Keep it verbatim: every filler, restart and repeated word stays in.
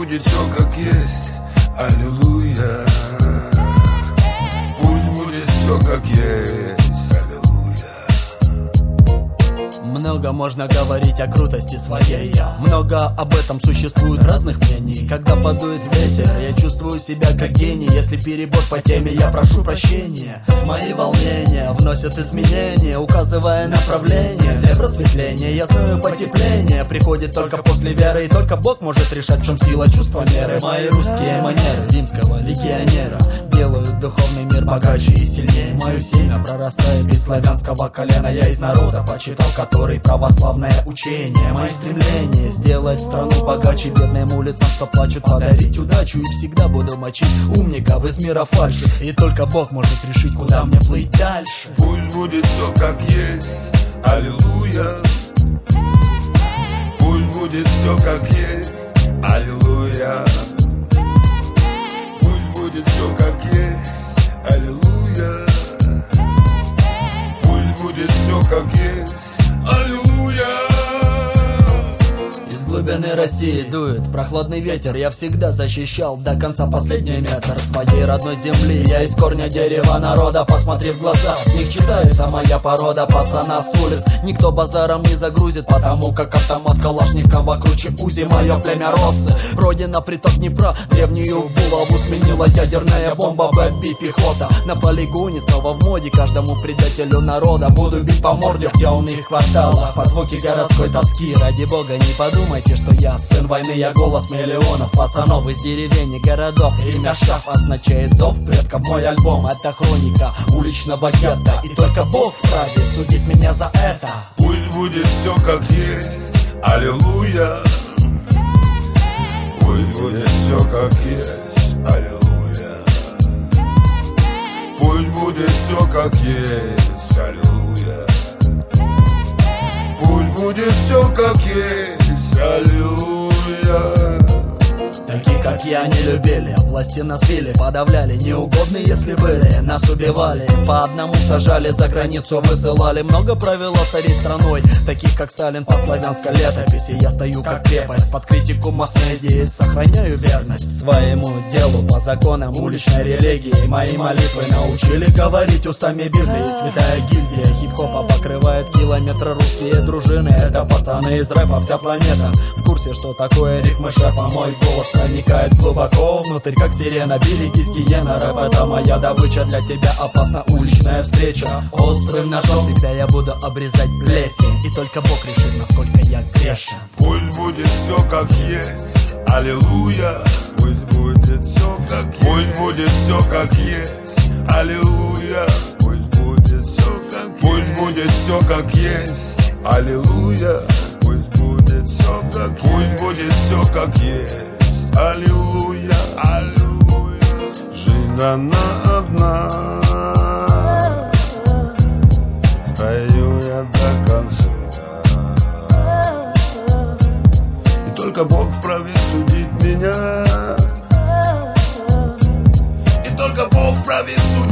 будет все как есть, аллилуйя. Пусть будет все как есть, аллилуйя. Много можно говорить о крутости своей, много об этом существует разных мнений. Когда подует ветер, я чувствую себя как гений. Если перебор по теме, я прошу прощения. Мои волнения вносят изменения, указывая направление для просветления. Я знаю, потепление приходит только после веры, и только Бог может решать, в чем сила чувства меры. Мои русские манеры римского легионера делают духовный мир богаче и сильнее. Мое семя прорастает из славянского колена. Я из народа почитал, который православное учение. Мои стремления сделать страну богаче, бедным улицам, что плачут, подарить удачу. И всегда буду мочить умников из мира фальши, и только Бог может решить, куда мне плыть дальше. Пусть будет все как есть, аллилуйя. Пусть будет все как есть, аллилуйя. Пусть будет все как есть, аллилуйя. Пусть будет все как есть, аллилуйя. Из глубины России дует прохладный ветер. Я всегда защищал до конца последний метр своей родной земли. Я из корня дерева народа, посмотри в глаза, в них читается моя порода. Пацана с улиц никто базаром не загрузит, потому как автомат Калашникова круче Узи. Мое племя Россы, родина приток Днепра. Древнюю булаву сменила ядерная бомба, бэби пехота. На полигоне снова в моде, каждому предателю народа буду бить по морде в темных кварталах под звуки городской тоски. Ради бога, не подумайте, что я сын войны, я голос миллионов пацанов из деревень и городов. Имя Шаф означает зов предков. Мой альбом — это хроника уличного гетто, и только Бог вправе судить меня за это. Пусть будет все как есть, аллилуйя. Пусть будет все как есть, аллилуйя. Пусть будет все как есть, аллилуйя. Пусть будет все как есть, аллилуйя. Таких, как я, не любили, власти нас били, подавляли, неугодные, если были, нас убивали, по одному сажали, за границу высылали. Много провело царей страной, таких, как Сталин, по славянской летописи. Я стою как крепость под критику масс-медиа, сохраняю верность своему делу по законам уличной религии. Мои молитвы научили говорить устами Библии. Святая гильдия хип-хопа покрывает километры. Русские дружины — это пацаны из рэпа, вся планета в курсе, что такое рифмы шефа. Мой голос проникает глубоко внутрь, как сирена. Берегись, гиена, рэп — это моя добыча. Для тебя опасна уличная встреча. Острым ножом всегда я буду обрезать плесень, и только Бог решит, насколько я грешен. Пусть будет все как есть, аллилуйя. Пусть будет все как есть. Пусть будет все как есть, аллилуйя. Пусть будет все как есть. Пусть будет все как есть, аллилуйя. Пусть будет все как есть. Пусть будет все как есть, аллилуйя, аллилуйя. Жизнь она одна, стою я до конца, и только Бог вправе судить меня. И только Бог вправе судить